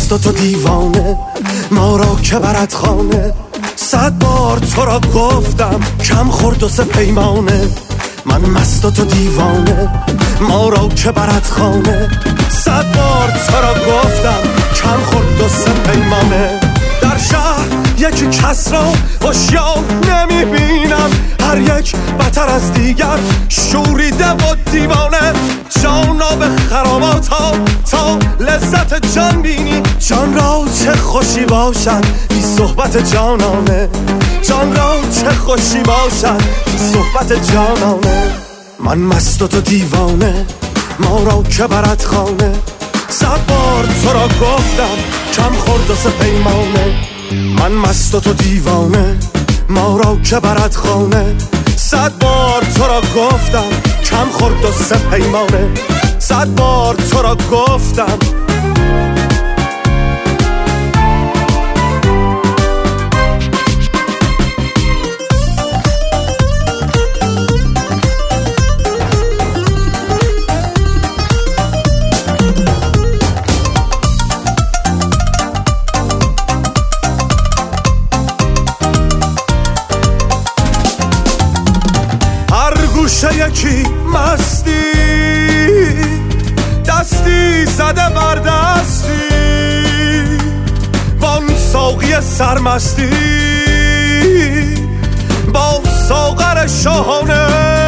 مست و تو دیوانه، ما را که برد خانه. 100 بار تو را گفتم کم خورد و سه پیمانه. من مست و تو دیوانه، ما را که برد خانه. 100 بار تو را گفتم کم خورد و سه پیمانه. در شهر یکی کس را هوشیار نمیبینم، هر یک بتر از دیگر شوریده و دیوانه. جانا به خراباتا تا لذت جان بینی، جان را چه خوشی باشد بی صحبت جانانه. جان را چه خوشی باشد بی صحبت جانانه. من مست و تو دیوانه، ما را که برد خانه. 100 بار تو را گفتم کم خورد و سه پیمانه. من مست و تو دیوانه، ما را که برد خانه. 100 بار تو را گفتم کم خورد و سه پیمانه. 100 بار تو را گفتم. یکی مستی دستی زده بر دستی، وان ساقی سرمستی با ساغر شاهانه.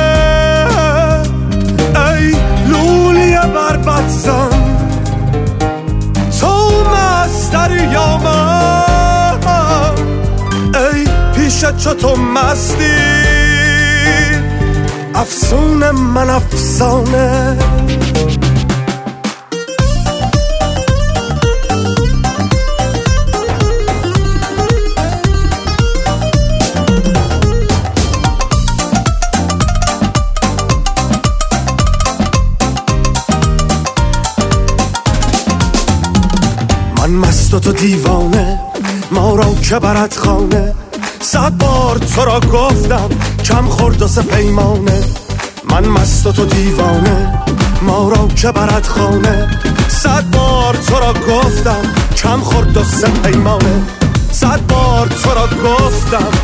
ای لولی بربط زن تو مستری یا من، ای پیش چو تو مستی افسون من افسانه. من مست و تو دیوانه، ما را که برد خانه. 100 بار تو را گفتم کم خورد و سه پیمانه. من مست و تو دیوانه، ما را که برد خانه. 100 بار تو را گفتم کم خورد و سه پیمانه. 100 بار تو را گفتم